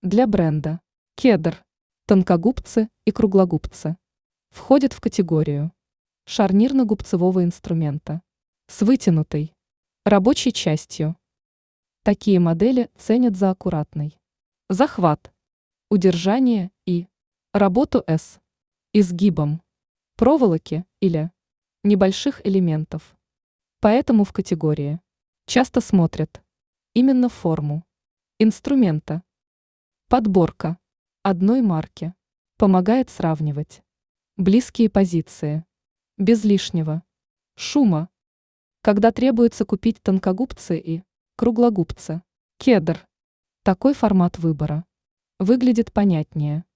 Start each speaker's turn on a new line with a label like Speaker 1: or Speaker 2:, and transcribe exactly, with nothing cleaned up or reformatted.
Speaker 1: Для бренда кедр, тонкогубцы и круглогубцы входят в категорию шарнирно-губцевого инструмента с вытянутой рабочей частью. Такие модели ценят за аккуратный захват, удержание и работу с изгибом проволоки или небольших элементов. Поэтому в категории часто смотрят именно форму инструмента. Подборка одной марки помогает сравнивать близкие позиции без лишнего шума, когда требуется купить тонкогубцы и круглогубцы. Кедр. Такой формат выбора выглядит понятнее.